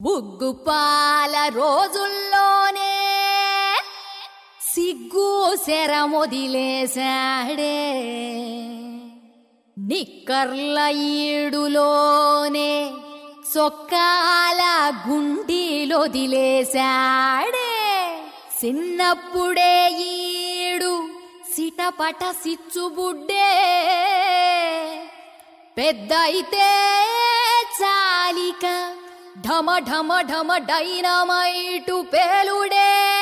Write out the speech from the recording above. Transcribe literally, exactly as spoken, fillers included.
బుగ్గుపాల రోజుల్లోనే సిగ్గు శరమొదిలేశాడే, నిక్కర్ల ఈడులోనే సొక్కాల గుండీలొదిలేశాడే. చిన్నప్పుడే ఈడు సిటపట సిచ్చుబుడ్డే, పెద్దయితే చాలిక ఢమ ఢమ ఢమ డైనమైటు పేలుడే.